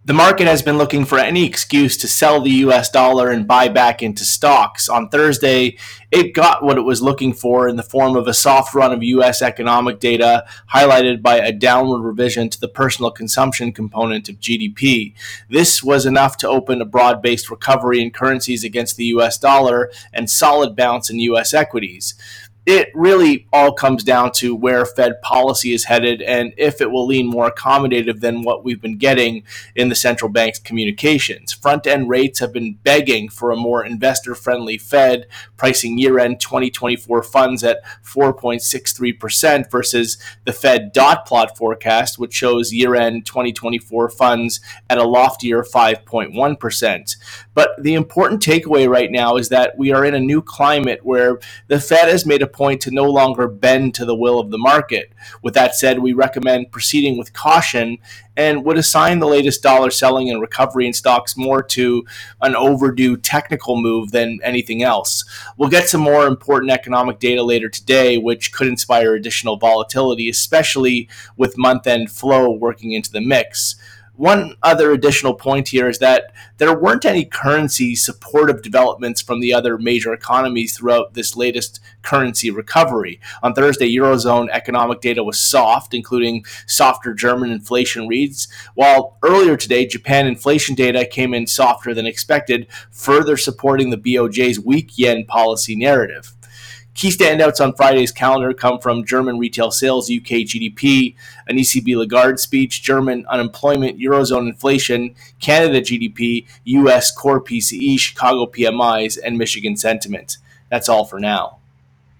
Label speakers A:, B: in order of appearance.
A: The market has been looking for any excuse to sell the US dollar and buy back into stocks. On Thursday, it got what it was looking for in the form of a soft run of US economic data, highlighted by a downward revision to the personal consumption component of GDP. This was enough to open a broad based recovery in currencies against the US dollar and solid bounce in US equities. It really all comes down to where Fed policy is headed and if it will lean more accommodative than what we've been getting in the central bank's communications. Front end rates have been begging for a more investor friendly Fed, pricing year end 2024 funds at 4.63% versus the Fed dot plot forecast, which shows year end 2024 funds at a loftier 5.1%. But the important takeaway right now is that we are in a new climate where the Fed has made a point to no longer bend to the will of the market. With that said, we recommend proceeding with caution and would assign the latest dollar selling and recovery in stocks more to an overdue technical move than anything else. We'll get some more important economic data later today, which could inspire additional volatility, especially with month-end flow working into the mix. One other additional point here is that there weren't any currency supportive developments from the other major economies throughout this latest currency recovery. On Thursday, Eurozone economic data was soft, including softer German inflation reads, while earlier today, Japan inflation data came in softer than expected, further supporting the BOJ's weak yen policy narrative. Key standouts on Friday's calendar come from German retail sales, UK GDP, an ECB Lagarde speech, German unemployment, Eurozone inflation, Canada GDP, US core PCE, Chicago PMIs, and Michigan sentiment. That's all for now.